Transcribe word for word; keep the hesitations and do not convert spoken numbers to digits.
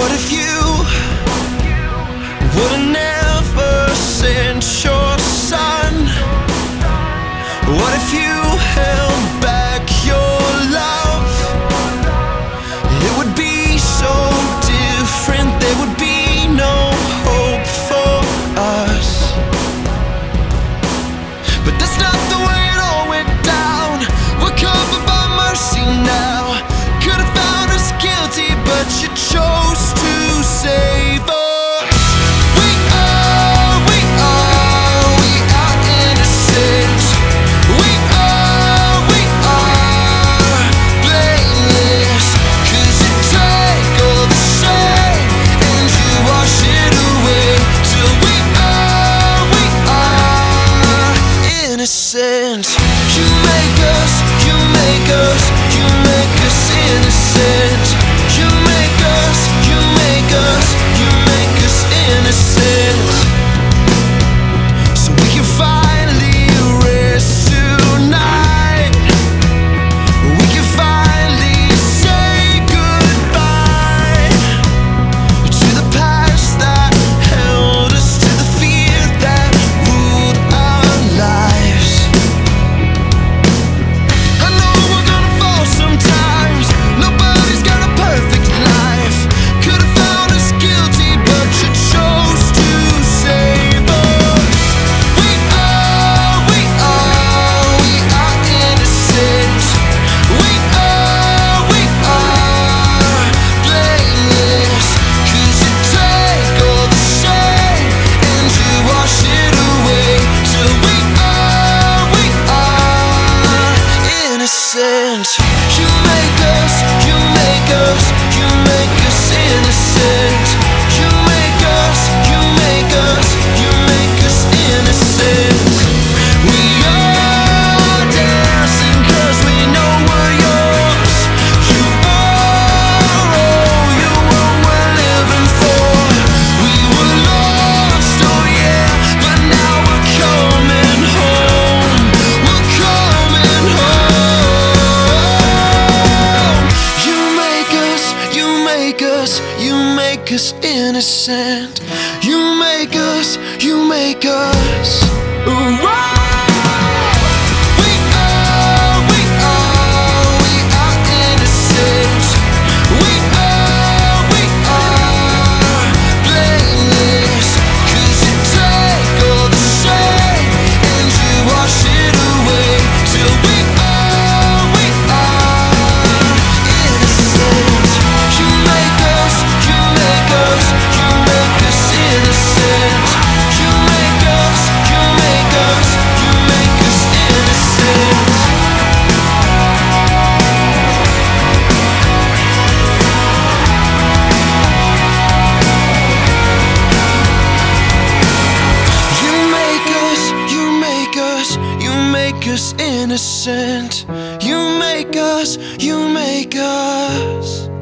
What if you would've never sent your son? What if you held back your love? It would be so different. There would be no hope for us. But that's not the way it all went down. We're covered by mercy now. Could've found us guilty, but you chose to save us. We are, we are, we are innocent. We are, we are blameless. 'Cause you take all the shame and you wash it away. Till we are, we are innocent. You make us, you make us, you make us innocent. You make us, you make us, you make us innocent. So we can finally rest tonight. We can finally say goodbye to the past that held us, to the fear that ruled our lives. I know we're gonna fall sometimes. Nobody's got a perfect life. Could've found us guilty, but you chose to save us. We are, we are, we are innocent. We are, we are blameless. 'Cause you take all the shame and you wash it away. Till we are, we are innocent. You make us, you make us, you make us innocent. You make us, you make us, you make us innocent. We are dancing 'cause we know we're yours. You are all, you are we're living for. We were lost, oh yeah, but now we're coming home. We're coming home. You make us, you make us, you make us innocent. You make us, you make us. Ooh, we are, we are, we are innocent. We are, we are blameless. 'Cause you take all the shame and you wash it away. Till we are, we are innocent. You make us, you make us, you make us innocent. You make us, you make us, you make us innocent. You make us, you make us, you make us innocent. You make us, you make us.